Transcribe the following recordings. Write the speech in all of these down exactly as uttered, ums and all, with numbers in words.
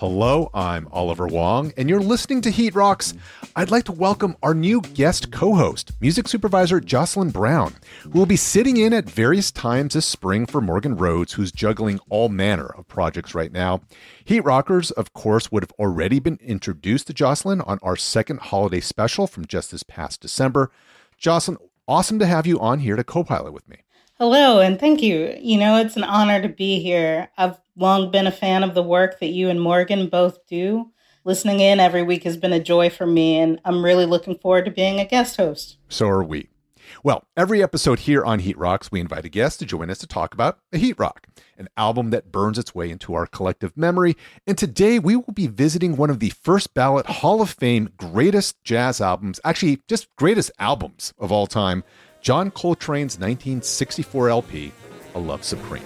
Hello, I'm Oliver Wong, and you're listening to Heat Rocks. I'd like to welcome our new guest co-host, music supervisor Jocelyn Brown, who will be sitting in at various times this spring for Morgan Rhodes, who's juggling all manner of projects right now. Heat Rockers, of course, would have already been introduced to Jocelyn on our second holiday special from just this past December. Jocelyn, awesome to have you on here to co-pilot with me. Hello, and thank you. You know, it's an honor to be here. I've long been a fan of the work that you and Morgan both do. Listening in every week has been a joy for me, and I'm really looking forward to being a guest host. So are we. Well, every episode here on Heat Rocks, we invite a guest to join us to talk about a heat rock, an album that burns its way into our collective memory. And today we will be visiting one of the first ballot Hall of Fame greatest jazz albums, actually just greatest albums of all time, John Coltrane's nineteen sixty-four L P, A Love Supreme.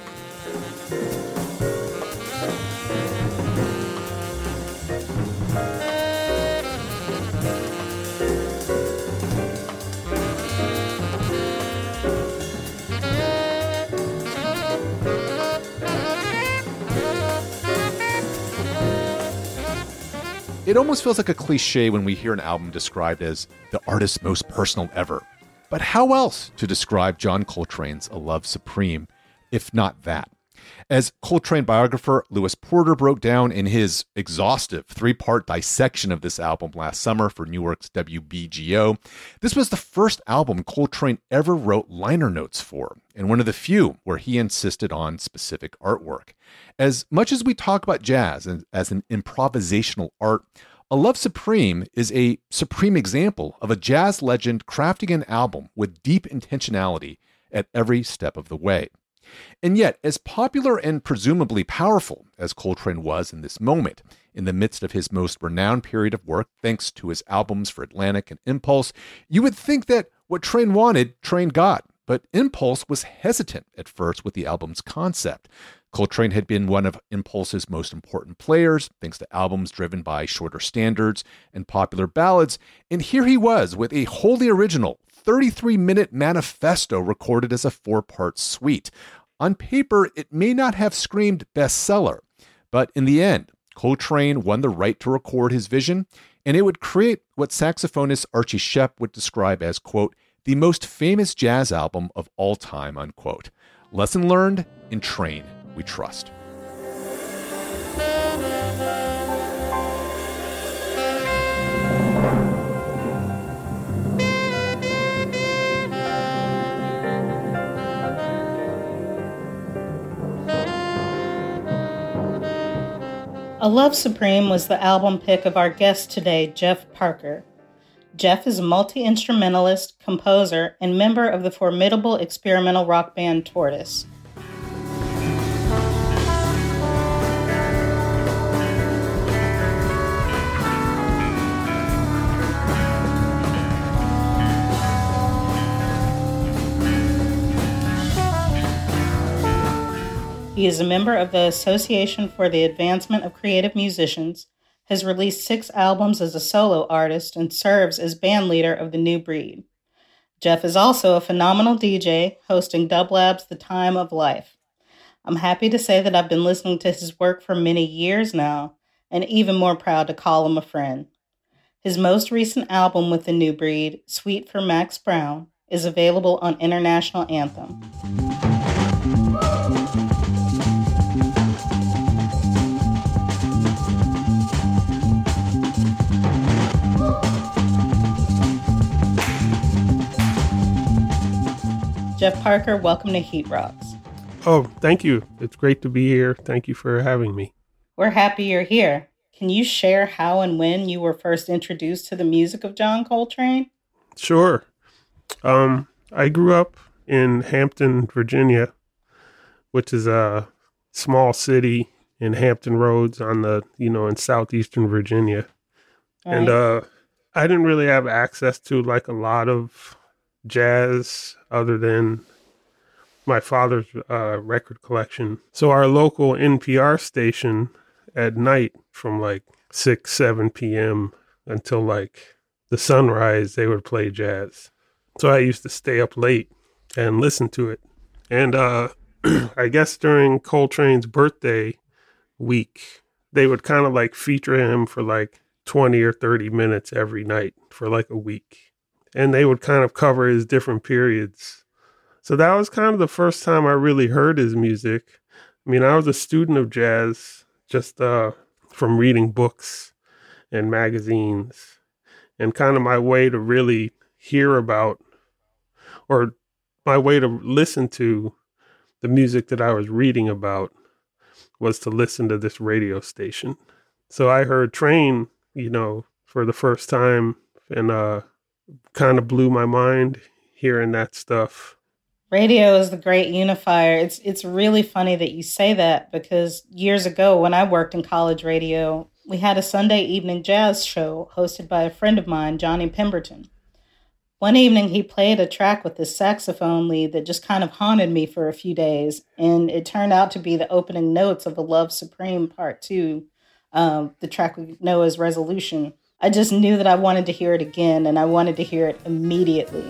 It almost feels like a cliche when we hear an album described as the artist's most personal ever. But how else to describe John Coltrane's A Love Supreme, if not that? As Coltrane biographer Lewis Porter broke down in his exhaustive three-part dissection of this album last summer for Newark's W B G O, this was the first album Coltrane ever wrote liner notes for, and one of the few where he insisted on specific artwork. As much as we talk about jazz as an improvisational art, A Love Supreme is a supreme example of a jazz legend crafting an album with deep intentionality at every step of the way. And yet, as popular and presumably powerful as Coltrane was in this moment, in the midst of his most renowned period of work, thanks to his albums for Atlantic and Impulse, you would think that what Train wanted, Train got. But Impulse was hesitant at first with the album's concept. Coltrane had been one of Impulse's most important players, thanks to albums driven by shorter standards and popular ballads, and here he was with a wholly original thirty-three minute manifesto recorded as a four-part suite. On paper, it may not have screamed bestseller, but in the end, Coltrane won the right to record his vision, and it would create what saxophonist Archie Shepp would describe as, quote, the most famous jazz album of all time, unquote. Lesson learned, in Train we trust. A Love Supreme was the album pick of our guest today, Jeff Parker. Jeff is a multi-instrumentalist, composer, and member of the formidable experimental rock band Tortoise. He is a member of the Association for the Advancement of Creative Musicians, has released six albums as a solo artist, and serves as band leader of The New Breed. Jeff is also a phenomenal D J, hosting Dublab's The Time of Life. I'm happy to say that I've been listening to his work for many years now, and even more proud to call him a friend. His most recent album with The New Breed, Suite for Max Brown, is available on International Anthem. Jeff Parker, welcome to Heat Rocks. Oh, thank you. It's great to be here. Thank you for having me. We're happy you're here. Can you share how and when you were first introduced to the music of John Coltrane? Sure. Um, I grew up in Hampton, Virginia, which is a small city in Hampton Roads on the, you know, in southeastern Virginia. Right. And uh, I didn't really have access to like a lot of jazz other than my father's uh, record collection. So our local N P R station at night from like six, seven p.m. until like the sunrise, they would play jazz. So I used to stay up late and listen to it. And uh, I guess during Coltrane's birthday week, they would kind of like feature him for like twenty or thirty minutes every night for like a week. And they would kind of cover his different periods. So that was kind of the first time I really heard his music. I mean, I was a student of jazz just uh, from reading books and magazines. And kind of my way to really hear about, or my way to listen to the music that I was reading about, was to listen to this radio station. So I heard Train, you know, for the first time, and uh, kind of blew my mind hearing that stuff. Radio is the great unifier. It's it's really funny that you say that, because years ago when I worked in college radio, we had a Sunday evening jazz show hosted by a friend of mine, Johnny Pemberton. One evening he played a track with this saxophone lead that just kind of haunted me for a few days, and it turned out to be the opening notes of the Love Supreme Part two, um, the track we know as Resolution. I just knew that I wanted to hear it again, and I wanted to hear it immediately.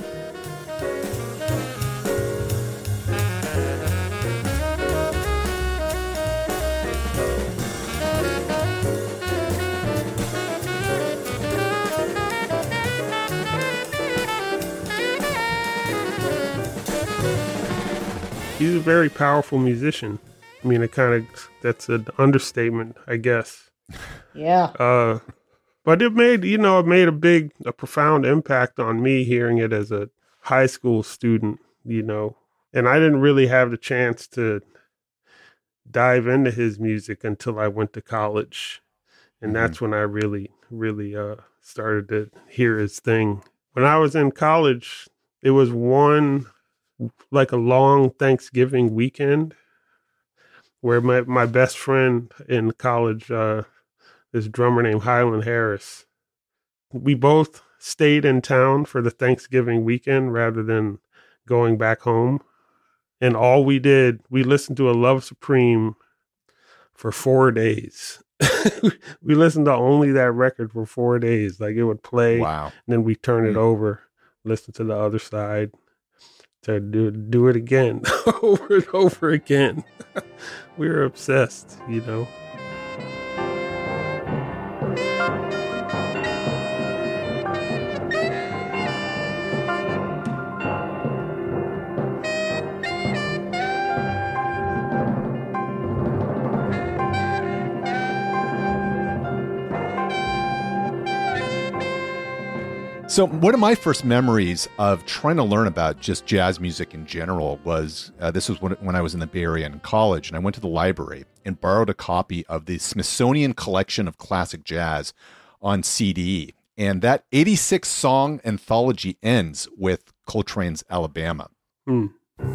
He's a very powerful musician. I mean, it kind of, that's an understatement, I guess. Yeah. Uh, but it made, you know, it made a big, a profound impact on me hearing it as a high school student, you know. And I didn't really have the chance to dive into his music until I went to college. And mm-hmm. that's when I really, really uh, started to hear his thing. When I was in college, it was one... like a long Thanksgiving weekend where my, my best friend in college, uh, this drummer named Highland Harris, we both stayed in town for the Thanksgiving weekend rather than going back home. And all we did, we listened to a Love Supreme for four days. We listened to only that record for four days. Like, it would play. Wow. And then we turn it over, listen to the other side. To do do it again, over and over again. We were obsessed, you know. So one of my first memories of trying to learn about just jazz music in general was, uh, this was when, when I was in the Bay Area in college, and I went to the library and borrowed a copy of the Smithsonian Collection of Classic Jazz on C D. And that eighty-six song anthology ends with Coltrane's Alabama. Hmm.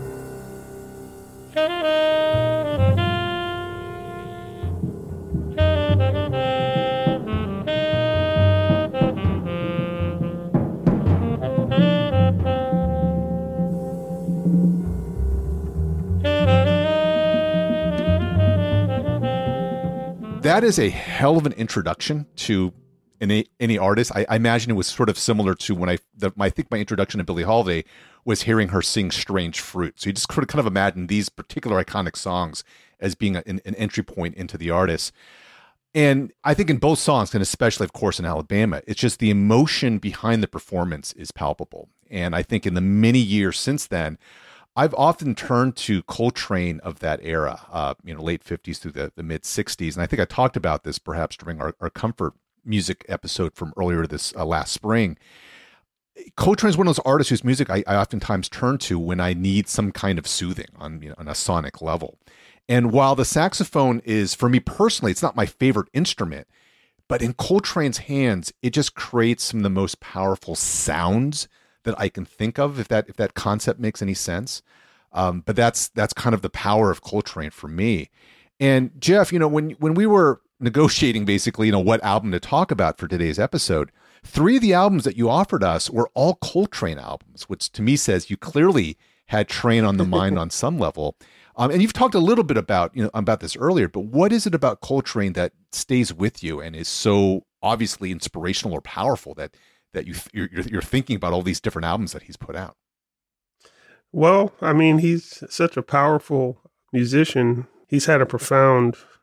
That is a hell of an introduction to any any artist. I, I imagine it was sort of similar to when I, the, I think my introduction to Billie Holiday was hearing her sing Strange Fruit. So you just sort of kind of imagine these particular iconic songs as being a, an, an entry point into the artist. And I think in both songs, and especially, of course, in Alabama, it's just the emotion behind the performance is palpable. And I think in the many years since then, I've often turned to Coltrane of that era, uh, you know, late fifties through the, the mid sixties. And I think I talked about this perhaps during our, our comfort music episode from earlier this uh, last spring. Coltrane is one of those artists whose music I, I oftentimes turn to when I need some kind of soothing on, you know, on a sonic level. And while the saxophone is, for me personally, it's not my favorite instrument, but in Coltrane's hands, it just creates some of the most powerful sounds that I can think of, if that if that concept makes any sense. Um, but that's that's kind of the power of Coltrane for me. And Jeff, you know, when when we were negotiating basically, you know, what album to talk about for today's episode, three of the albums that you offered us were all Coltrane albums, which to me says you clearly had Train on the mind on some level. Um, and you've talked a little bit about, you know, about this earlier, but what is it about Coltrane that stays with you and is so obviously inspirational or powerful that that you you're, you're thinking about all these different albums that he's put out? Well, I mean, he's such a powerful musician. He's had a profound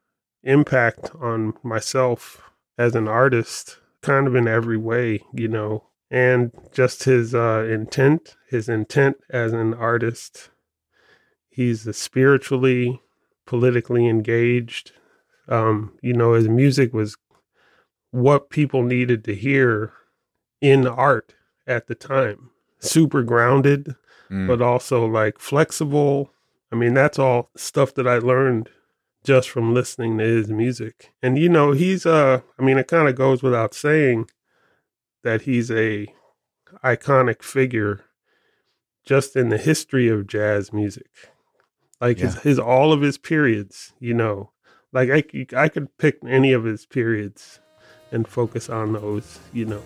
impact on myself as an artist, kind of in every way, you know, and just his uh, intent, his intent as an artist. He's spiritually, politically engaged. Um, you know, his music was what people needed to hear in art at the time. Super grounded, mm. but also like flexible. I mean, that's all stuff that I learned just from listening to his music. And, you know, he's, uh, I mean, it kind of goes without saying that he's a iconic figure just in the history of jazz music. Like yeah. his, his, all of his periods, you know, like I, I could pick any of his periods and focus on those, you know.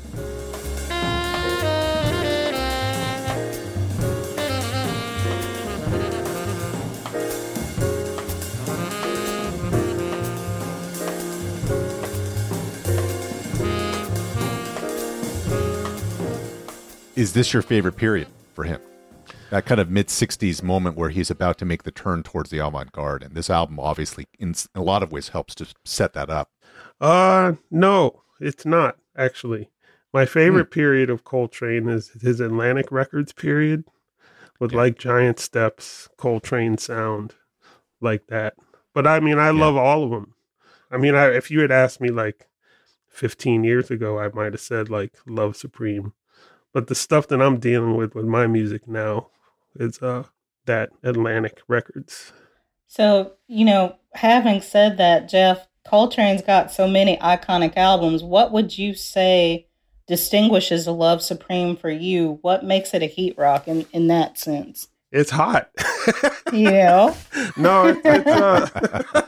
Is this your favorite period for him? That kind of mid-sixties moment where he's about to make the turn towards the avant-garde. And this album obviously, in a lot of ways, helps to set that up. Uh, no, it's not, actually. My favorite mm. period of Coltrane is his Atlantic Records period with, yeah. like, Giant Steps, Coltrane sound, like that. But, I mean, I yeah. love all of them. I mean, I, if you had asked me, like, fifteen years ago, I might have said, like, Love Supreme. But the stuff that I'm dealing with with my music now is uh, that Atlantic Records. So, you know, having said that, Jeff, Coltrane's got so many iconic albums. What would you say distinguishes a Love Supreme for you? What makes it a heat rock in, in that sense? It's hot. Yeah. no, it, it's uh,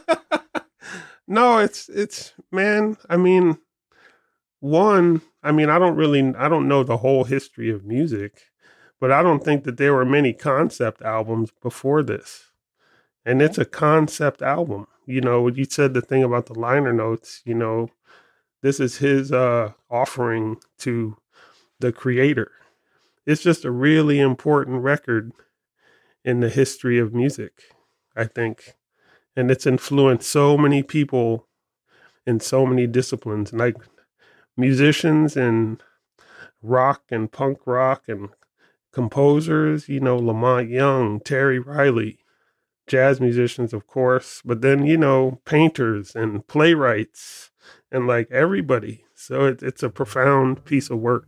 no, it's it's man. I mean, one. I mean, I don't really, I don't know the whole history of music, but I don't think that there were many concept albums before this. And it's a concept album. You know, you said the thing about the liner notes, you know, this is his uh, offering to the creator. It's just a really important record in the history of music, I think. And it's influenced so many people in so many disciplines. And like, musicians and rock and punk rock and composers, you know, Lamont Young, Terry Riley, jazz musicians, of course, but then, you know, painters and playwrights and like everybody. So it, it's a profound piece of work.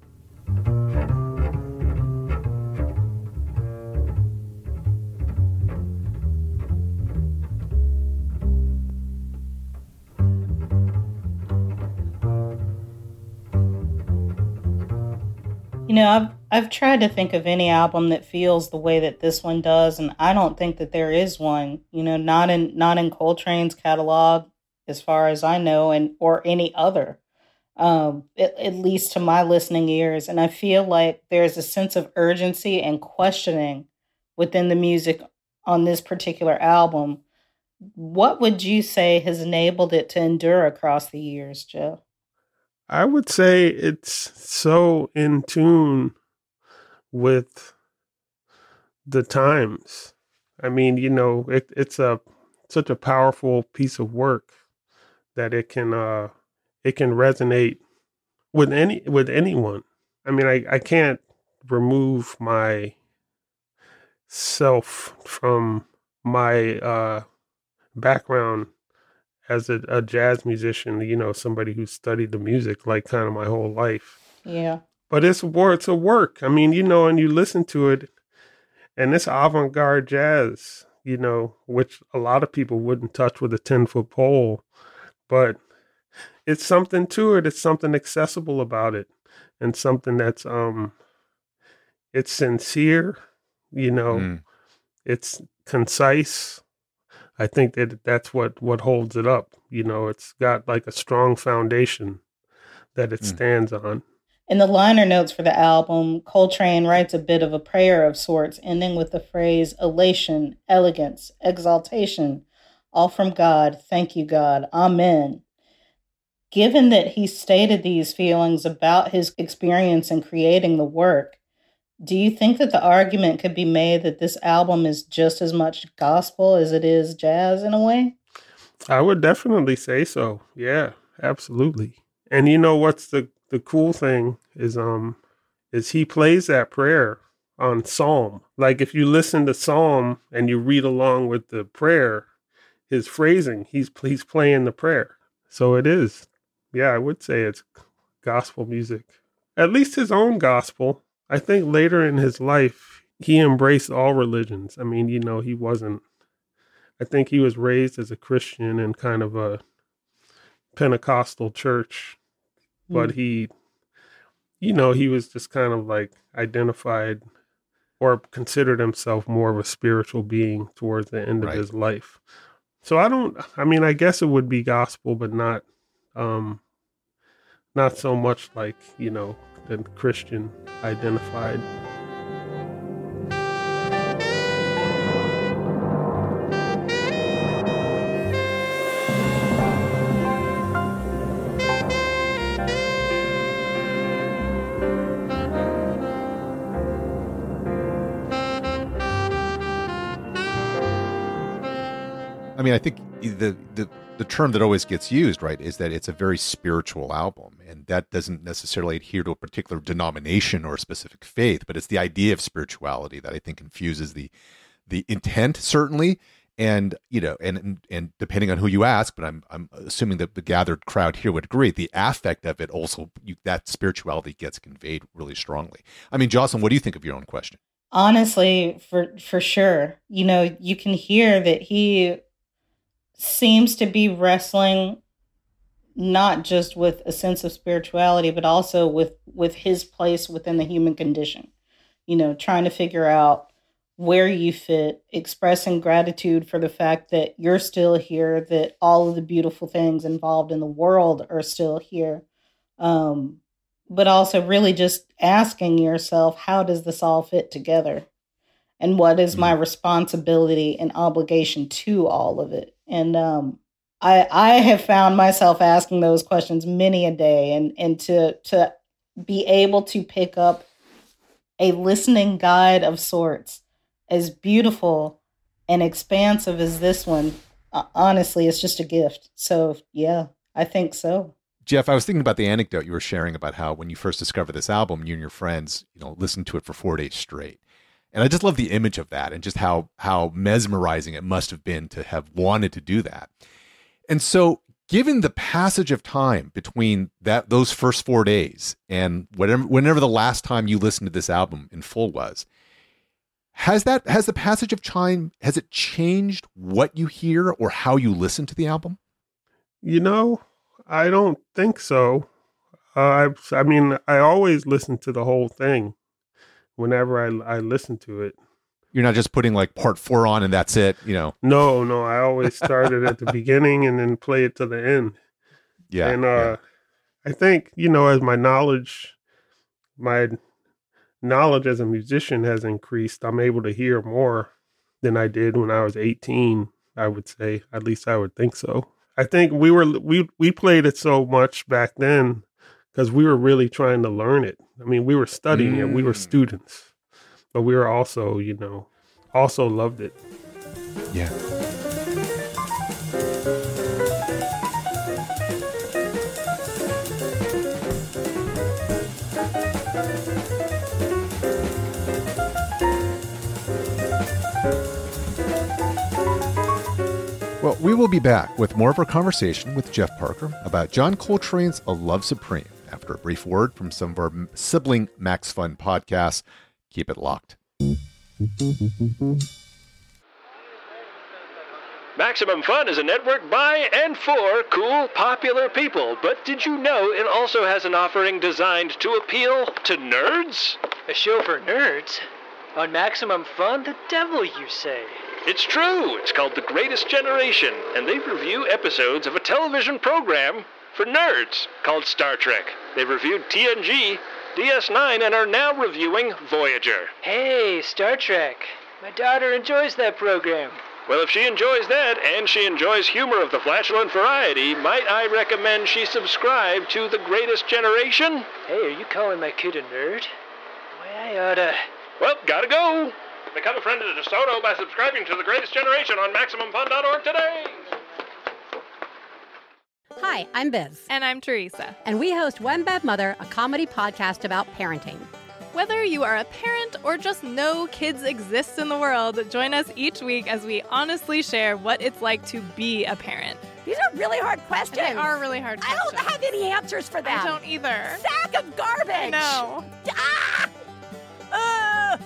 You know, I've I've tried to think of any album that feels the way that this one does, and I don't think that there is one. You know, not in not in Coltrane's catalog, as far as I know, and or any other, um, at, at least to my listening ears. And I feel like there's a sense of urgency and questioning within the music on this particular album. What would you say has enabled it to endure across the years, Joe? I would say it's so in tune with the times. I mean, you know, it, it's a such a powerful piece of work that it can uh, it can resonate with any with anyone. I mean, I, I can't remove my self from my uh, background as a, a jazz musician, you know, somebody who studied the music like kind of my whole life. Yeah. But it's, it's a work. I mean, you know, and you listen to it and it's avant-garde jazz, you know, which a lot of people wouldn't touch with a ten-foot pole. But it's something to it. It's something accessible about it and something that's, um, it's sincere, you know, mm. it's concise. I think that that's what, what holds it up. You know, it's got like a strong foundation that it mm. stands on. In the liner notes for the album, Coltrane writes a bit of a prayer of sorts, ending with the phrase elation, elegance, exaltation, all from God. Thank you, God. Amen. Given that he stated these feelings about his experience in creating the work, do you think that the argument could be made that this album is just as much gospel as it is jazz in a way? I would definitely say so. Yeah, absolutely. And you know what's the, the cool thing is um is he plays that prayer on Psalm. Like if you listen to Psalm and you read along with the prayer, his phrasing, he's he's playing the prayer. So it is. Yeah, I would say it's gospel music. At least his own gospel. I think later in his life, he embraced all religions. I mean, you know, he wasn't, I think he was raised as a Christian in kind of a Pentecostal church, mm. but he, you know, he was just kind of like identified or considered himself more of a spiritual being towards the end right. of his life. So I don't, I mean, I guess it would be gospel, but not, um, not so much like, you know, the Christian identified. I mean, I think the, the the term that always gets used, right, is that it's a very spiritual album. And that doesn't necessarily adhere to a particular denomination or a specific faith, but it's the idea of spirituality that I think confuses the the intent, certainly. And, you know, and, and and depending on who you ask, but I'm I'm assuming that the gathered crowd here would agree, the affect of it also, you, that spirituality gets conveyed really strongly. I mean, Jocelyn, what do you think of your own question? Honestly, for for sure. You know, you can hear that he seems to be wrestling not just with a sense of spirituality, but also with, with his place within the human condition. You know, trying to figure out where you fit, expressing gratitude for the fact that you're still here, that all of the beautiful things involved in the world are still here. Um, but also really just asking yourself, how does this all fit together? And what is my responsibility and obligation to all of it? And um, I I have found myself asking those questions many a day, and and to to be able to pick up a listening guide of sorts as beautiful and expansive as this one, uh, honestly, it's just a gift. So yeah, I think so. Jeff, I was thinking about the anecdote you were sharing about how when you first discovered this album, you and your friends, you know, listened to it for four days straight. And I just love the image of that and just how how mesmerizing it must have been to have wanted to do that. And so given the passage of time between that those first four days and whatever whenever the last time you listened to this album in full was, has that has the passage of time, has it changed what you hear or how you listen to the album? You know, I don't think so. Uh, I I mean, I always listen to the whole thing. Whenever I, I listen to it. You're not just putting like part four on and that's it, you know? No, no. I always started at the beginning and then play it to the end. Yeah. And uh, yeah. I think, you know, as my knowledge, my knowledge as a musician has increased, I'm able to hear more than I did when I was eighteen, I would say. At least I would think so. I think we were, we, we played it so much back then because we were really trying to learn it. I mean, we were studying mm. it. We were students, but we were also, you know, also loved it. Yeah. Well, we will be back with more of our conversation with Jeff Parker about John Coltrane's A Love Supreme after a brief word from some of our sibling Max Fun podcasts. Keep it locked. Maximum Fun is a network by and for cool, popular people. But did you know it also has an offering designed to appeal to nerds? A show for nerds? On Maximum Fun? The devil, you say? It's true. It's called The Greatest Generation, and they review episodes of a television program for nerds called Star Trek. They've reviewed T N G, D S nine, and are now reviewing Voyager. Hey, Star Trek. My daughter enjoys that program. Well, if she enjoys that, and she enjoys humor of the flatulent variety, might I recommend she subscribe to The Greatest Generation? Hey, are you calling my kid a nerd? Why, I oughta... Well, gotta go. Become a friend of DeSoto by subscribing to The Greatest Generation on Maximum Fun dot org today. Hi, I'm Biz. And I'm Teresa. And we host One Bad Mother, a comedy podcast about parenting. Whether you are a parent or just know kids exist in the world, join us each week as we honestly share what it's like to be a parent. These are really hard questions. They are really hard questions. I don't have any answers for them. I don't either. Sack of garbage. I know. Ah! Uh!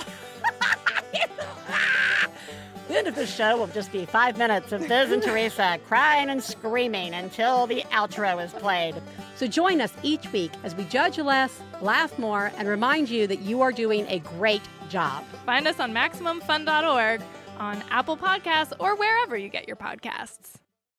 The end of the show will just be five minutes of Biz and Teresa crying and screaming until the outro is played. So join us each week as we judge less, laugh more, and remind you that you are doing a great job. Find us on Maximum Fun dot org, on Apple Podcasts, or wherever you get your podcasts.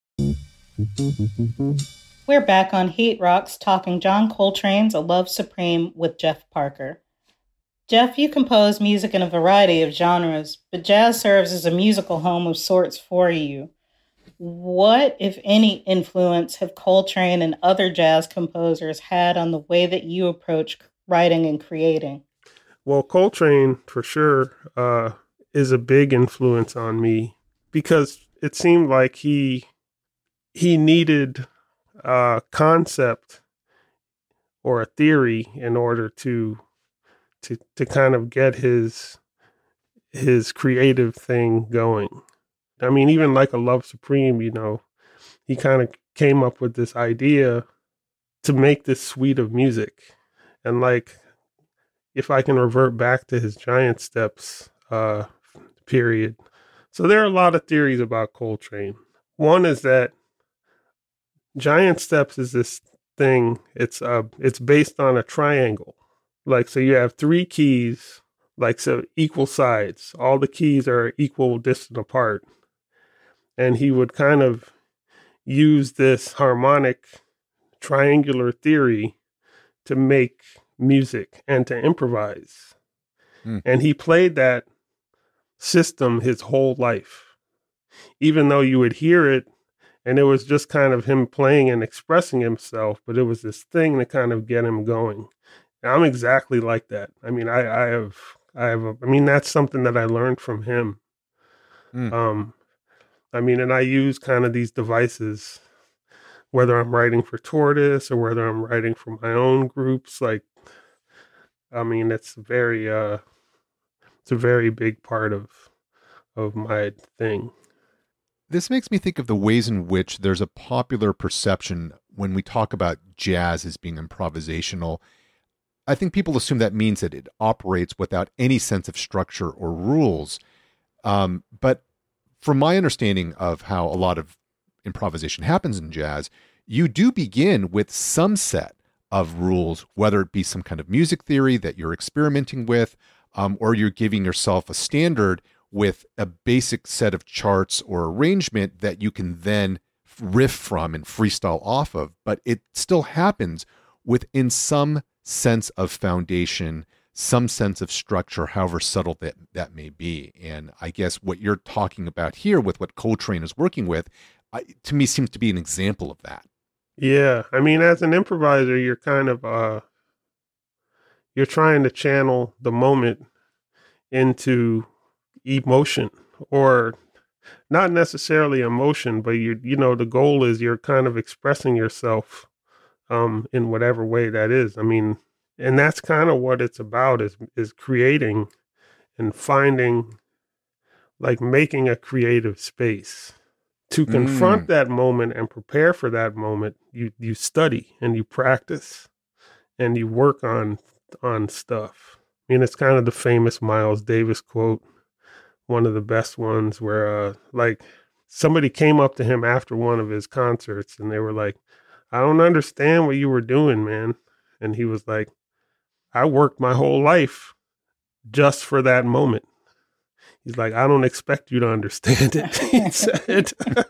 We're back on Heat Rocks talking John Coltrane's A Love Supreme with Jeff Parker. Jeff, you compose music in a variety of genres, but jazz serves as a musical home of sorts for you. What, if any, influence have Coltrane and other jazz composers had on the way that you approach writing and creating? Well, Coltrane, for sure, uh, is a big influence on me because it seemed like he he needed a concept or a theory in order to to to kind of get his his creative thing going. I mean, even like A Love Supreme, you know, he kind of came up with this idea to make this suite of music. And like, if I can revert back to his Giant Steps uh, period. So there are a lot of theories about Coltrane. One is that Giant Steps is this thing, it's uh, it's based on a triangle. Like, so you have three keys, like, so equal sides. All the keys are equal distant apart. And he would kind of use this harmonic triangular theory to make music and to improvise. Mm. And he played that system his whole life, even though you would hear it and it was just kind of him playing and expressing himself, but it was this thing to kind of get him going. I'm exactly like that. I mean, I, I have, I have, a, I mean, that's something that I learned from him. Mm. Um, I mean, and I use kind of these devices, whether I'm writing for Tortoise or whether I'm writing for my own groups. Like, I mean, it's very, uh, it's a very big part of, of my thing. This makes me think of the ways in which there's a popular perception when we talk about jazz as being improvisational. I think people assume that means that it operates without any sense of structure or rules. Um, but from my understanding of how a lot of improvisation happens in jazz, you do begin with some set of rules, whether it be some kind of music theory that you're experimenting with, um, or you're giving yourself a standard with a basic set of charts or arrangement that you can then riff from and freestyle off of. But it still happens within some sense of foundation, some sense of structure, however subtle that, that may be. And I guess what you're talking about here with what Coltrane is working with, I, to me, seems to be an example of that. Yeah. I mean, as an improviser, you're kind of, uh, you're trying to channel the moment into emotion, or not necessarily emotion, but you, you know, the goal is you're kind of expressing yourself um, in whatever way that is. I mean, and that's kind of what it's about, is, is creating and finding, like making a creative space to confront mm. that moment and prepare for that moment. You, you study and you practice and you work on, on stuff. I mean, it's kind of the famous Miles Davis quote, one of the best ones, where uh, like somebody came up to him after one of his concerts and they were like, I don't understand what you were doing, man. And he was like, I worked my whole life just for that moment. He's like, I don't expect you to understand it, he said.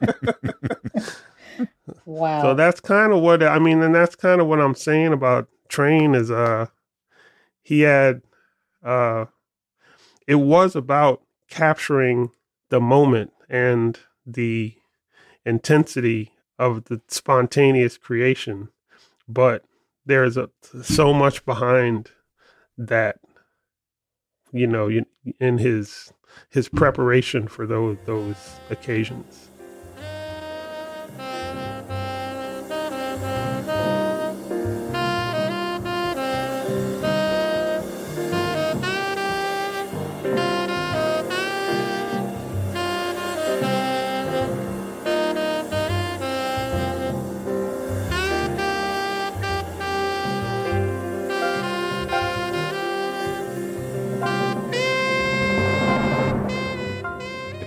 Wow. So that's kind of what, I mean, and that's kind of what I'm saying about Train is, uh, he had, uh, it was about capturing the moment and the intensity of the spontaneous creation, but there's a, so much behind that, you know, in his his preparation for those those occasions.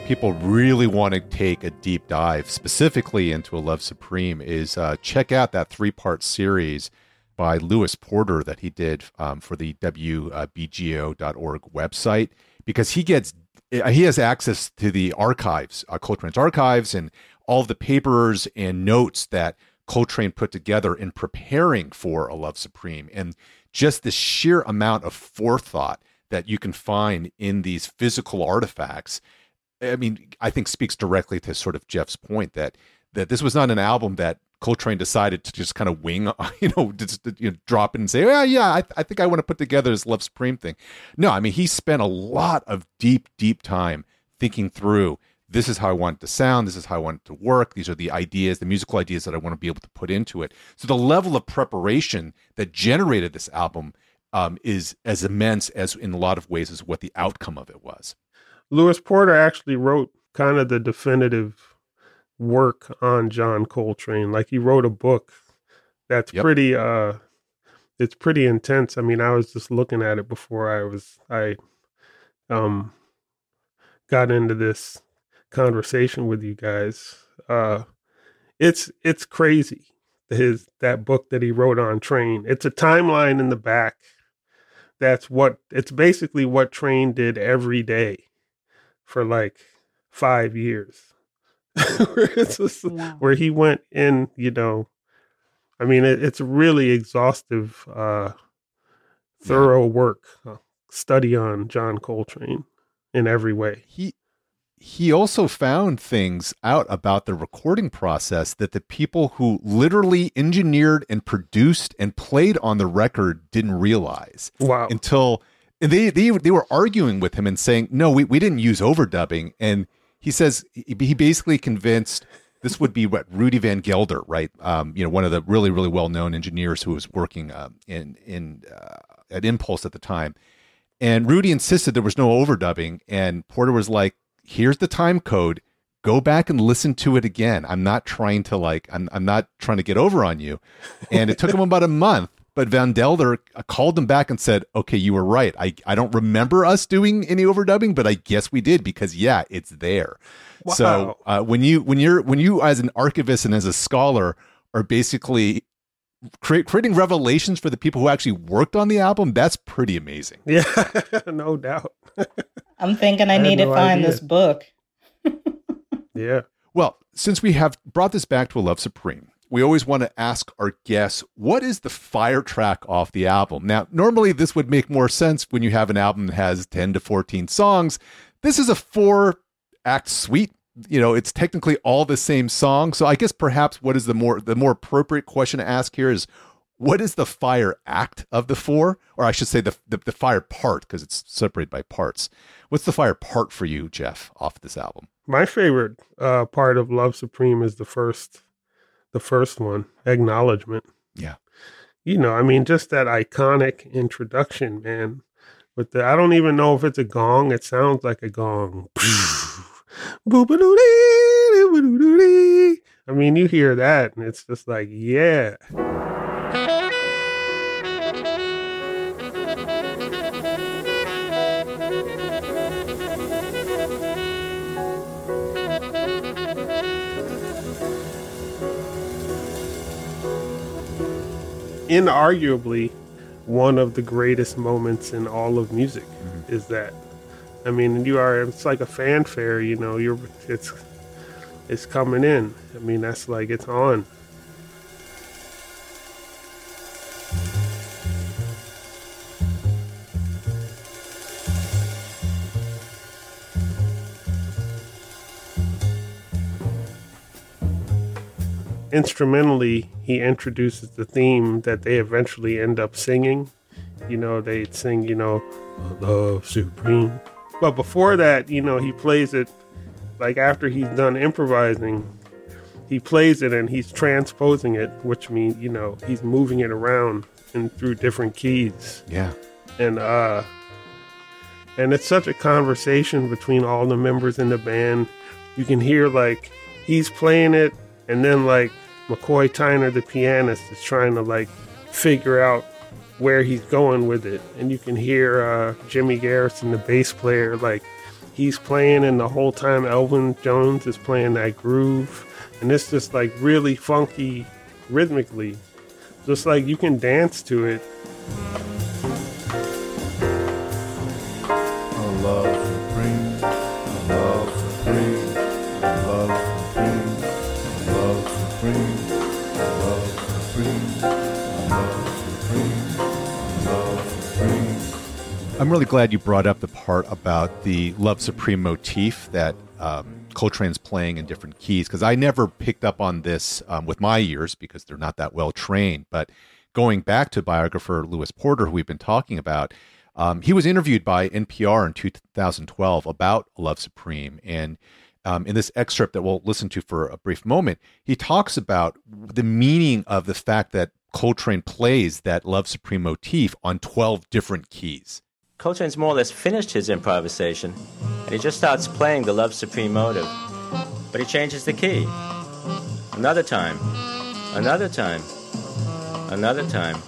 people really want to take a deep dive specifically into A Love Supreme is uh, check out that three-part series by Lewis Porter that he did um, for the W B G O dot org website, because he gets he has access to the archives, uh, Coltrane's archives, and all of the papers and notes that Coltrane put together in preparing for A Love Supreme, and just the sheer amount of forethought that you can find in these physical artifacts. I mean, I think speaks directly to sort of Jeff's point that that this was not an album that Coltrane decided to just kind of wing, you know, just you know, drop in and say, oh, yeah, I, I think I want to put together this Love Supreme thing. No, I mean, he spent a lot of deep, deep time thinking through, this is how I want it to sound, this is how I want it to work, these are the ideas, the musical ideas that I want to be able to put into it. So the level of preparation that generated this album um, is as immense as in a lot of ways as what the outcome of it was. Lewis Porter actually wrote kind of the definitive work on John Coltrane. Like, he wrote a book that's yep. pretty uh it's pretty intense. I mean, I was just looking at it before I was I um got into this conversation with you guys. Uh it's it's crazy, his that book that he wrote on Train. It's a timeline in the back. That's what it's basically what Train did every day for like five years. where, it's just, wow. where he went in, you know, I mean, it, it's really exhaustive, uh, thorough yeah. work, uh, study on John Coltrane in every way. He he also found things out about the recording process that the people who literally engineered and produced and played on the record didn't realize. Wow. Until they they they were arguing with him and saying, no, we, we didn't use overdubbing. And he says he basically convinced this would be what Rudy Van Gelder, right? Um, you know, one of the really, really well-known engineers who was working uh, in in uh, at Impulse at the time. And Rudy insisted there was no overdubbing. And Porter was like, here's the time code. Go back and listen to it again. I'm not trying to like, I'm, I'm not trying to get over on you. And it took him about a month. But Van Gelder called him back and said, okay, you were right. I, I don't remember us doing any overdubbing, but I guess we did because, yeah, it's there. Wow. So uh, when you when you're when you as an archivist and as a scholar are basically create, creating revelations for the people who actually worked on the album, that's pretty amazing. Yeah, no doubt. I'm thinking I, I need to no find idea. this book. Yeah. Well, since we have brought this back to A Love Supreme, we always want to ask our guests, what is the fire track off the album? Now, normally this would make more sense when you have an album that has ten to fourteen songs. This is a four-act suite. You know, it's technically all the same song. So I guess perhaps what is the more the more appropriate question to ask here is, what is the fire act of the four? Or I should say the the, the fire part, because it's separated by parts. What's the fire part for you, Jeff, off this album? My favorite uh, part of Love Supreme is the first The first one, Acknowledgement. Yeah. You know, I mean, just that iconic introduction, man. With the, I don't even know if it's a gong. It sounds like a gong. I mean, you hear that and it's just like, yeah. Inarguably, one of the greatest moments in all of music mm-hmm. is that. I mean, you are, it's like a fanfare, you know, you're, it's, it's coming in. I mean, that's like, it's on. Instrumentally, he introduces the theme that they eventually end up singing. You know, they'd sing, you know, Love Supreme. But before that, you know, he plays it, like after he's done improvising, he plays it and he's transposing it, which means, you know, he's moving it around and through different keys. Yeah. And, uh, and it's such a conversation between all the members in the band. You can hear, like, he's playing it, and then, like, McCoy Tyner, the pianist, is trying to, like, figure out where he's going with it. And you can hear uh, Jimmy Garrison, the bass player, like, he's playing, and the whole time Elvin Jones is playing that groove, and it's just like really funky rhythmically, just like you can dance to it. I love Supreme, I love Supreme, I love Supreme, I love Supreme, I love Supreme, I love Supreme, I love Supreme. I'm really glad you brought up the part about the Love Supreme motif that um, Coltrane's playing in different keys, because I never picked up on this um, with my ears because they're not that well trained. But going back to biographer Lewis Porter, who we've been talking about, um, he was interviewed by N P R in two thousand twelve about Love Supreme. And um, in this excerpt that we'll listen to for a brief moment, he talks about the meaning of the fact that Coltrane plays that Love Supreme motif on twelve different keys. Coltrane's more or less finished his improvisation, and he just starts playing the Love Supreme motive. But he changes the key. Another time. Another time. Another time.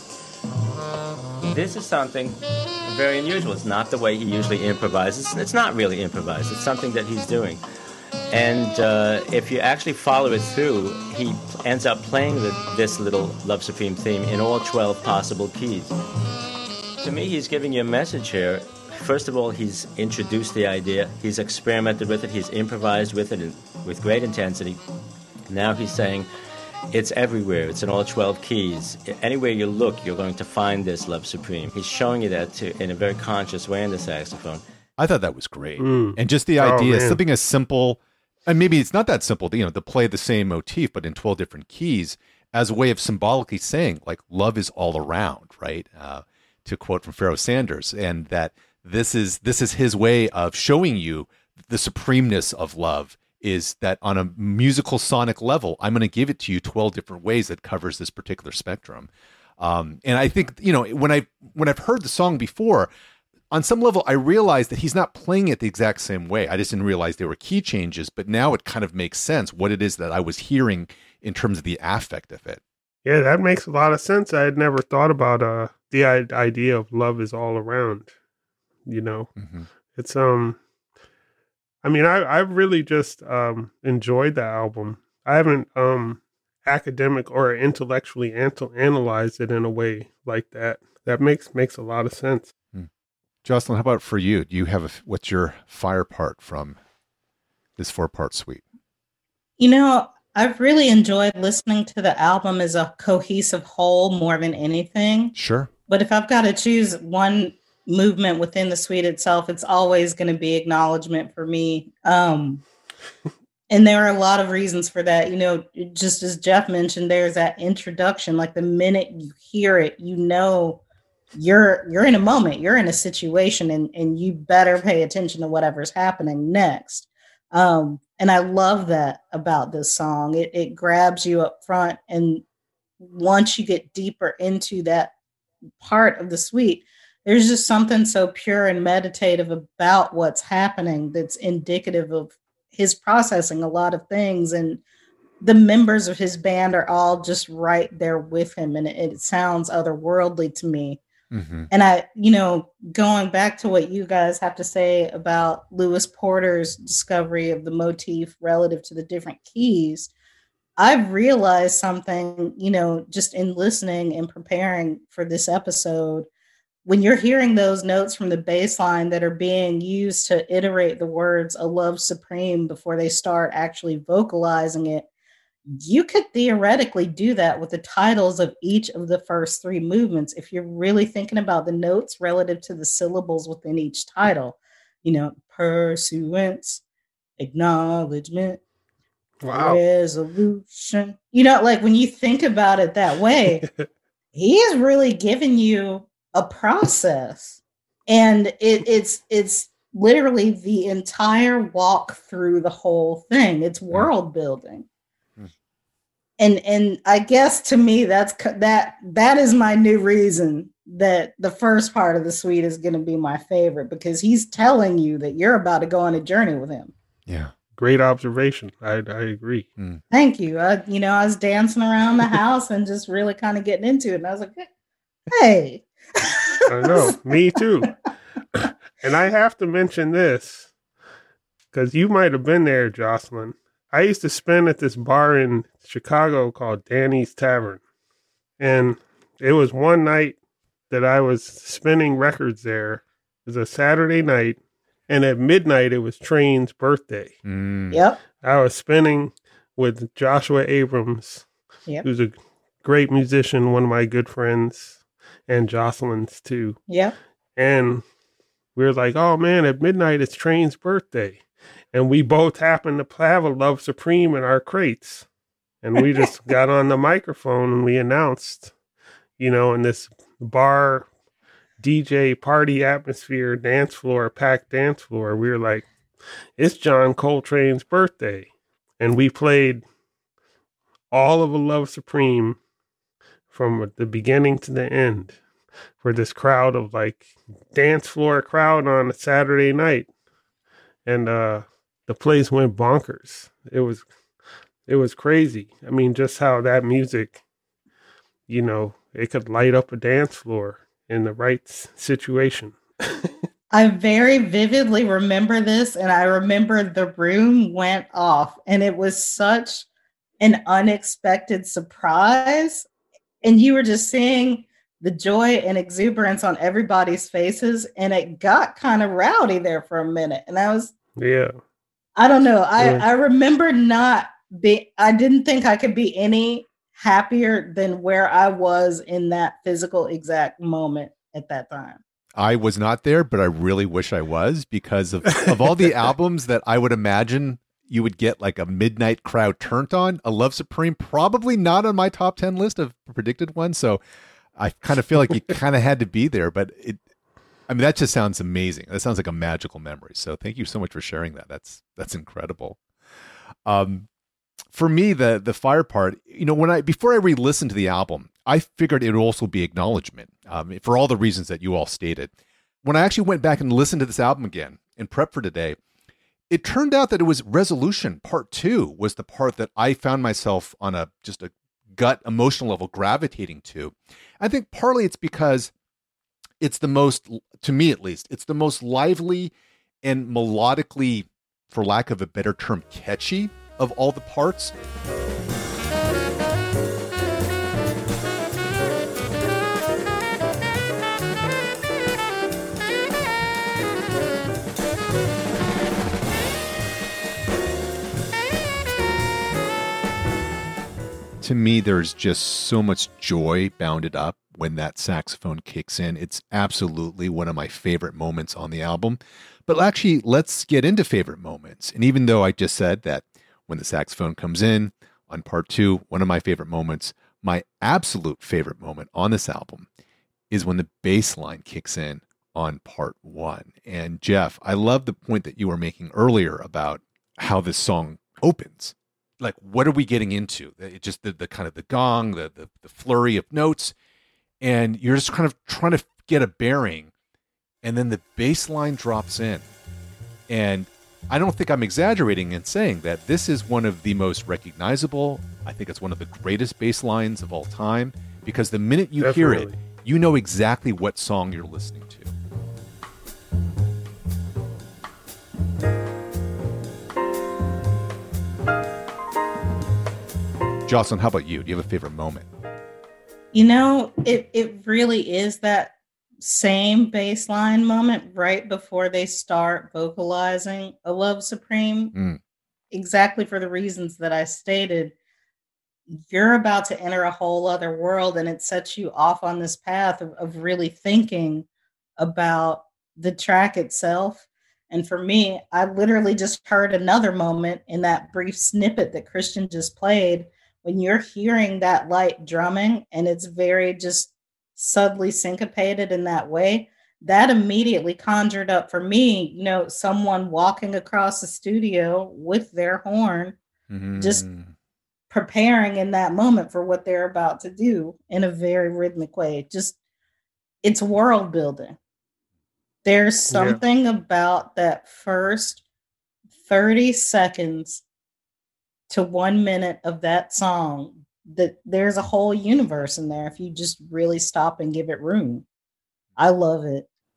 This is something very unusual. It's not the way he usually improvises. It's not really improvised. It's something that he's doing. And uh, if you actually follow it through, he ends up playing the, this little Love Supreme theme in all twelve possible keys. To me, he's giving you a message here. First of all, he's introduced the idea. He's experimented with it. He's improvised with it in, with great intensity. Now he's saying it's everywhere. It's in all twelve keys. Anywhere you look, you're going to find this Love Supreme. He's showing you that to, in a very conscious way in the saxophone. I thought that was great. Mm. And just the Oh, idea, man. something as simple, and maybe it's not that simple, you know, to play the same motif, but in twelve different keys as a way of symbolically saying, like, love is all around, right? Uh, to quote from Pharoah Sanders, and that this is this is his way of showing you the supremeness of love, is that on a musical sonic level, I'm going to give it to you twelve different ways that covers this particular spectrum. Um, and I think, you know, when I when I've heard the song before, on some level, I realized that he's not playing it the exact same way. I just didn't realize there were key changes, but now it kind of makes sense what it is that I was hearing in terms of the affect of it. Yeah, that makes a lot of sense. I had never thought about uh, the I- idea of love is all around. You know, Mm-hmm. it's um, I mean, I I really just um enjoyed the album. I haven't um academic or intellectually anal- analyzed it in a way like that. That makes makes a lot of sense. Jocelyn, how about for you? Do you have a, what's your fire part from this four part suite? You know, I've really enjoyed listening to the album as a cohesive whole more than anything. Sure. But if I've got to choose one movement within the suite itself, it's always going to be acknowledgement for me. Um, and there are a lot of reasons for that. You know, just as Jeff mentioned, there's that introduction. Like the minute you hear it, you know you're you're in a moment, you're in a situation, and, and you better pay attention to whatever's happening next. Um, and I love that about this song. It it grabs you up front, and once you get deeper into that part of the suite, there's just something so pure and meditative about what's happening that's indicative of his processing a lot of things. And the members of his band are all just right there with him, and it, it sounds otherworldly to me. Mm-hmm. And I, you know, going back to what you guys have to say about Lewis Porter's discovery of the motif relative to the different keys, I've realized something, you know, just in listening and preparing for this episode. When you're hearing those notes from the bass line that are being used to iterate the words "a love supreme" before they start actually vocalizing it, you could theoretically do that with the titles of each of the first three movements if you're really thinking about the notes relative to the syllables within each title. You know, pursuance, acknowledgement, Wow. resolution. You know, like when you think about it that way, he is really giving you a process, and it, it's it's literally the entire walk through the whole thing. It's world building. And and I guess to me, that's that that is my new reason that the first part of the suite is going to be my favorite, because he's telling you that you're about to go on a journey with him. Yeah. Great observation. I I agree. Mm. Thank you. I, you know, I was dancing around the house and just really kind of getting into it. And I was like, hey. I know. Me too. And I have to mention this. because you might have been there, Jocelyn. I used to spin at this bar in Chicago called Danny's Tavern. And it was one night that I was spinning records there. It was a Saturday night. And at midnight, it was Train's birthday. Mm. Yep. I was spinning with Joshua Abrams, Yep. who's a great musician, one of my good friends, and Jocelyn's too. Yep. And we were like, oh man, at midnight, it's Train's birthday. And we both happened to have a Love Supreme in our crates. And we just got on the microphone and we announced, you know, in this bar D J party atmosphere, dance floor, packed dance floor, we were like, it's John Coltrane's birthday. And we played all of A Love Supreme from the beginning to the end for this crowd of like dance floor crowd on a Saturday night. And uh, the place went bonkers. It was, it was crazy. I mean, just how that music, you know, it could light up a dance floor in the right s- situation. I very vividly remember this, and I remember the room went off, and it was such an unexpected surprise. And you were just seeing the joy and exuberance on everybody's faces, and it got kind of rowdy there for a minute. And I was, Yeah. I don't know. I, Yeah. I remember not be, I didn't think I could be any happier than where I was in that physical exact moment at that time. I was not there, but I really wish I was, because of, of all the albums that I would imagine you would get like a midnight crowd turned on, A Love Supreme, probably not on my top ten list of predicted ones. So I kind of feel like you kind of had to be there, but it, I mean, that just sounds amazing. That sounds like a magical memory. So thank you so much for sharing that. That's, that's incredible. Um, for me, the, the fire part, you know, when I, before I re-listened to the album, I figured it would also be acknowledgement, um, for all the reasons that you all stated. When I actually went back and listened to this album again in prep for today, it turned out that it was Resolution Part Two was the part that I found myself on a just a gut emotional level gravitating to. I think partly it's because it's the most, to me at least, it's the most lively and melodically, for lack of a better term, catchy of all the parts. To me, there's just so much joy bounded up when that saxophone kicks in. It's absolutely one of my favorite moments on the album. But actually, let's get into favorite moments. And even though I just said that when the saxophone comes in on part two, one of my favorite moments, my absolute favorite moment on this album is when the bass line kicks in on part one. And Jeff, I love the point that you were making earlier about how this song opens. Like, what are we getting into? It just the, the kind of the gong, the, the the flurry of notes, and you're just kind of trying to get a bearing, and then the bass line drops in. And I don't think I'm exaggerating in saying that this is one of the most recognizable, I think it's one of the greatest bass lines of all time, because the minute you hear it, Definitely. you know exactly what song you're listening to. Jocelyn, how about you? Do you have a favorite moment? You know, it, it really is that same bass line moment right before they start vocalizing A Love Supreme. Mm. Exactly for the reasons that I stated. You're about to enter a whole other world, and it sets you off on this path of, of really thinking about the track itself. And for me, I literally just heard another moment in that brief snippet that Christian just played. When you're hearing that light drumming and it's very just subtly syncopated in that way, that immediately conjured up for me, you know, someone walking across the studio with their horn, Mm-hmm. just preparing in that moment for what they're about to do in a very rhythmic way. Just, it's world building. There's something yeah. about that first thirty seconds to one minute of that song that there's a whole universe in there if you just really stop and give it room. I love it.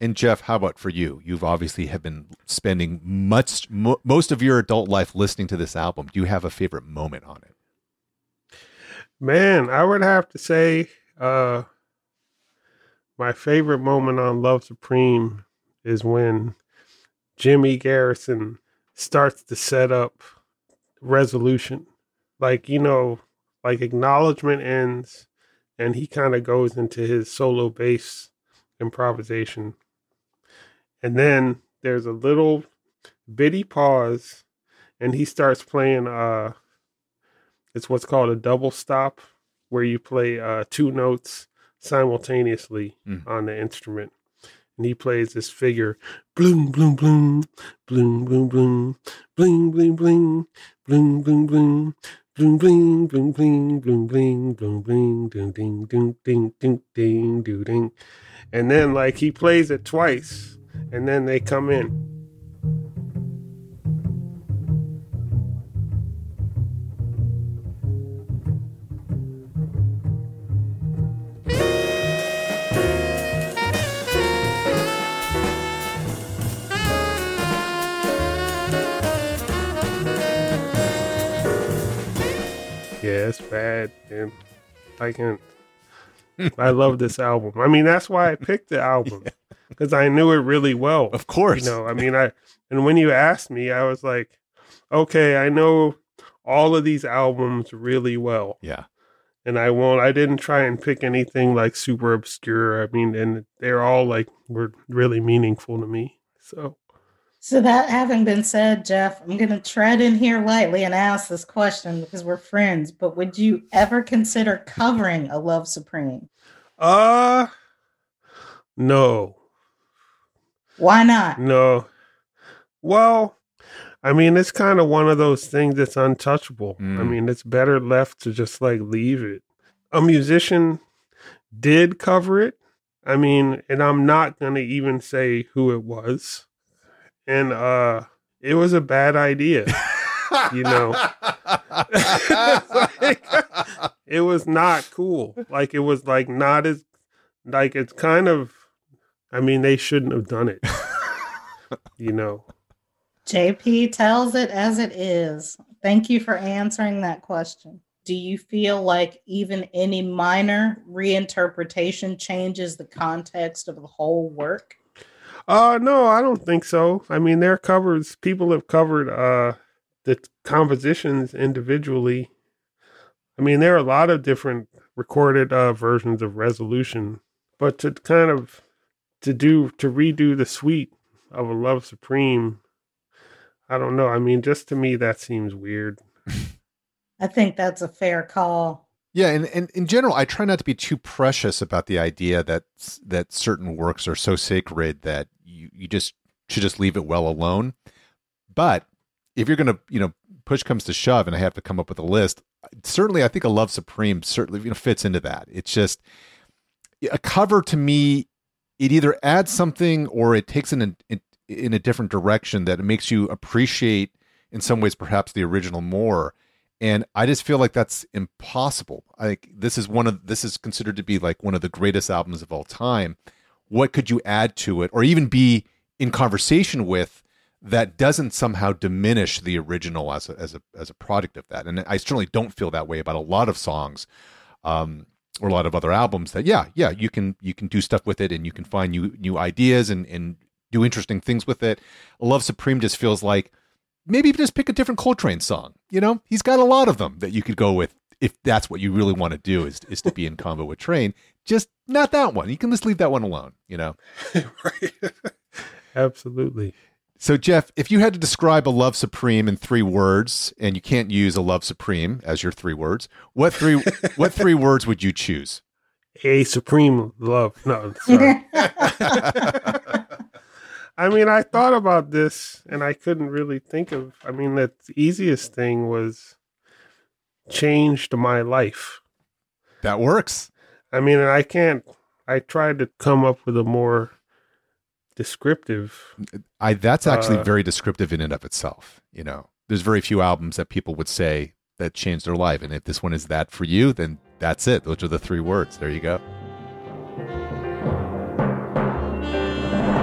And Jeff, how about for you? You've obviously have been spending much mo- most of your adult life listening to this album. Do you have a favorite moment on it? Man, I would have to say uh, my favorite moment on Love Supreme is when Jimmy Garrison starts to set up resolution. Like, you know, like Acknowledgement ends and he kind of goes into his solo bass improvisation. And then there's a little bitty pause and he starts playing, uh, it's what's called a double stop, where you play uh, two notes simultaneously mm. on the instrument. And he plays this figure, bloom, bloom, bloom, bloom, bloom, bloom, bling, bling, bling, bloom, bloom, bloom, bloom, bling, bloom, bling, bloom, bling, bloom, bling, ding, ding, ding, ding, ding, ding, ding, ding. And then, like, he plays it twice, and then they come in. Yeah, it's bad, man. I can't. I love this album. I mean, that's why I picked the album, because yeah. I knew it really well. Of course. You know, I mean, I, and when you asked me, I was like, okay, I know all of these albums really well. Yeah. And I won't, I didn't try and pick anything like super obscure. I mean, and they're all like, were really meaningful to me. So. So that having been said, Jeff, I'm going to tread in here lightly and ask this question because we're friends, but would you ever consider covering a Love Supreme? Uh, no. Why not? No. Well, I mean, it's kind of one of those things that's untouchable. Mm. I mean, it's better left to just like leave it. A musician did cover it. I mean, and I'm not going to even say who it was. And uh, it was a bad idea, you know. Like, it was not cool. Like, it was like not as, like, it's kind of, I mean, they shouldn't have done it, you know. J P tells it as it is. Thank you for answering that question. Do you feel like even any minor reinterpretation changes the context of the whole work? Uh, no, I don't think so. I mean, their covers, people have covered uh, the compositions individually. I mean, there are a lot of different recorded uh, versions of Resolution, but to kind of, to do, to redo the suite of a Love Supreme, I don't know. I mean, just to me, that seems weird. I think that's a fair call. Yeah, and, and in general, I try not to be too precious about the idea that that certain works are so sacred that you, you just should just leave it well alone. But if you're going to, you know, push comes to shove and I have to come up with a list, certainly I think a Love Supreme certainly, you know, fits into that. It's just a cover to me, it either adds something or it takes it in, in, in a different direction that it makes you appreciate in some ways perhaps the original more. And I just feel like that's impossible. I think this is one of this is considered to be like one of the greatest albums of all time. What could you add to it, or even be in conversation with, that doesn't somehow diminish the original as a as a as a product of that? And I certainly don't feel that way about a lot of songs, um, or a lot of other albums. That yeah, yeah, you can you can do stuff with it, and you can find new new ideas and and do interesting things with it. Love Supreme just feels like, maybe just pick a different Coltrane song. You know, he's got a lot of them that you could go with if that's what you really want to do, is is to be in combo with Train. Just not that one. You can just leave that one alone, you know? Right. Absolutely. So, Jeff, if you had to describe a Love Supreme in three words, and you can't use a Love Supreme as your three words, what three what three words would you choose? A supreme love. No, sorry. I mean, I thought about this and I couldn't really think of, I mean, the easiest thing was changed my life. That works. I mean, and I can't, I tried to come up with a more descriptive. I That's actually uh, very descriptive in and of itself. You know, there's very few albums that people would say that changed their life. And if this one is that for you, then that's it. Those are the three words. There you go.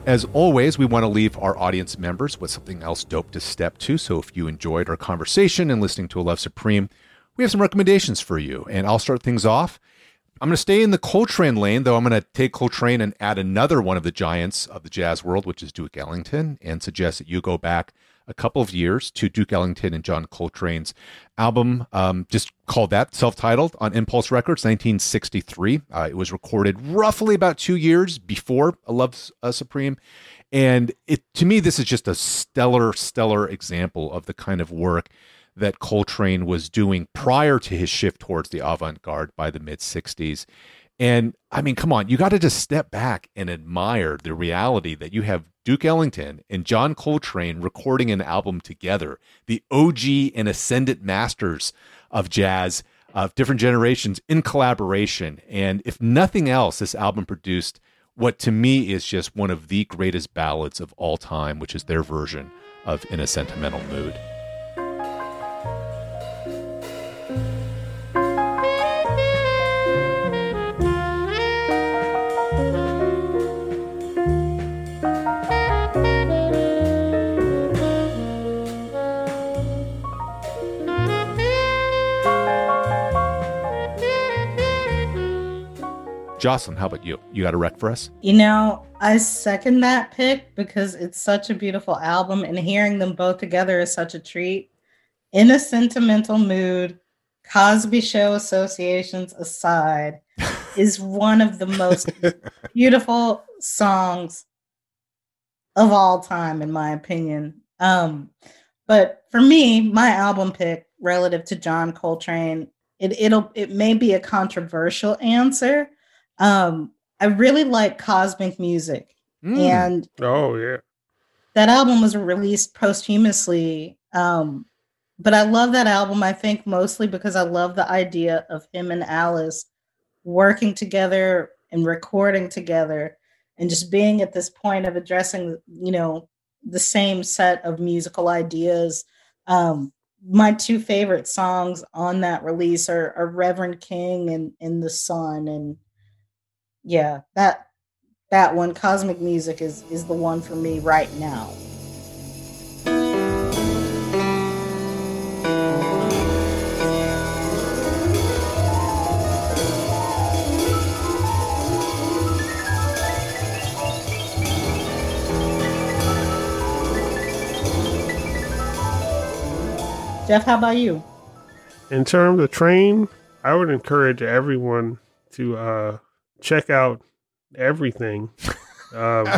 As always, we want to leave our audience members with something else dope to step to. So if you enjoyed our conversation and listening to A Love Supreme, we have some recommendations for you. And I'll start things off. I'm going to stay in the Coltrane lane, though I'm going to take Coltrane and add another one of the giants of the jazz world, which is Duke Ellington, and suggest that you go back a couple of years to Duke Ellington and John Coltrane's album, um, just called that, self-titled, on Impulse Records, nineteen sixty-three. Uh, it was recorded roughly about two years before A Love uh, Supreme. And it, to me, this is just a stellar, stellar example of the kind of work that Coltrane was doing prior to his shift towards the avant-garde by the mid-sixties. And, I mean, come on, you got to just step back and admire the reality that you have Duke Ellington and John Coltrane recording an album together, the O G and ascendant masters of jazz of different generations in collaboration. And if nothing else, this album produced what to me is just one of the greatest ballads of all time, which is their version of In a Sentimental Mood. Jocelyn, how about you? You got a rec for us? You know, I second that pick because it's such a beautiful album, and hearing them both together is such a treat. In a Sentimental Mood, Cosby Show associations aside, is one of the most beautiful songs of all time, in my opinion. Um, but for me, my album pick relative to John Coltrane, it it'll it may be a controversial answer. Um, I really like Cosmic Music, mm. and oh yeah, that album was released posthumously. Um, but I love that album. I think mostly because I love the idea of him and Alice working together and recording together, and just being at this point of addressing, you know, the same set of musical ideas. Um, my two favorite songs on that release are, are Reverend King and In the Sun, and yeah, that that one, Cosmic Music, is is the one for me right now. Jeff, how about you? In terms of Train, I would encourage everyone to uh, check out everything. Um,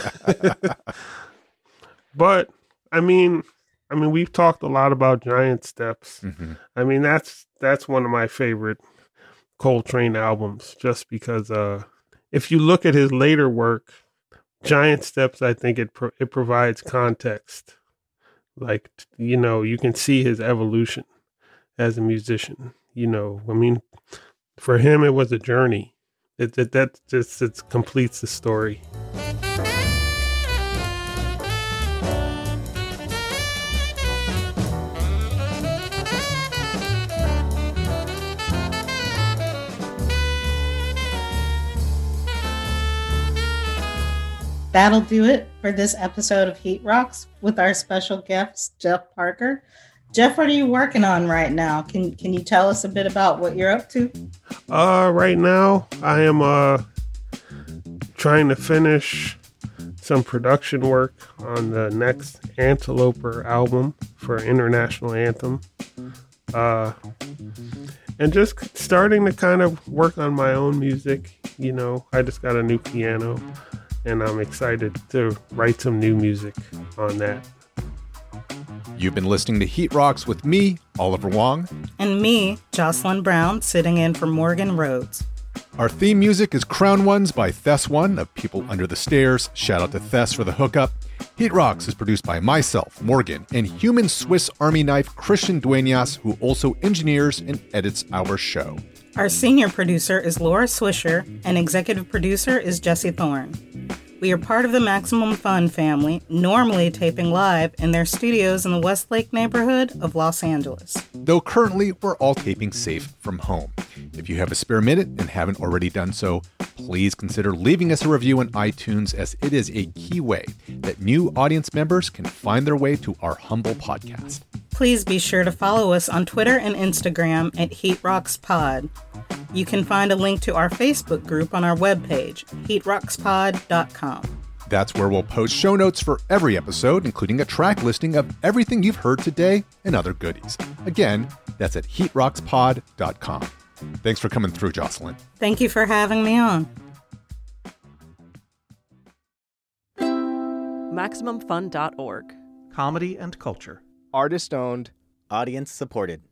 but I mean, I mean, we've talked a lot about Giant Steps. Mm-hmm. I mean, that's that's one of my favorite Coltrane albums, just because uh, if you look at his later work, Giant Steps, I think it pro- it provides context. Like, you know, you can see his evolution as a musician. You know, I mean, for him, it was a journey. It, it that just it completes the story. That'll do it for this episode of Heat Rocks with our special guest, Jeff Parker. Jeff, what are you working on right now? Can can you tell us a bit about what you're up to? Uh, right now, I am uh trying to finish some production work on the next Anteloper album for International Anthem. Uh, and just starting to kind of work on my own music. You know, I just got a new piano, and I'm excited to write some new music on that. You've been listening to Heat Rocks with me, Oliver Wong. And me, Jocelyn Brown, sitting in for Morgan Rhodes. Our theme music is Crown Ones by Thess One of People Under the Stairs. Shout out to Thess for the hookup. Heat Rocks is produced by myself, Morgan, and human Swiss Army knife Christian Duenas, who also engineers and edits our show. Our senior producer is Laura Swisher, and executive producer is Jesse Thorne. We are part of the Maximum Fun family, normally taping live in their studios in the Westlake neighborhood of Los Angeles. Though currently, we're all taping safe from home. If you have a spare minute and haven't already done so, please consider leaving us a review on iTunes, as it is a key way that new audience members can find their way to our humble podcast. Please be sure to follow us on Twitter and Instagram at Heat Rocks Pod. You can find a link to our Facebook group on our webpage, heat rocks pod dot com. That's where we'll post show notes for every episode, including a track listing of everything you've heard today and other goodies. Again, that's at heat rocks pod dot com. Thanks for coming through, Jocelyn. Thank you for having me on. Maximum Fun dot org. Comedy and culture. Artist owned. Audience supported.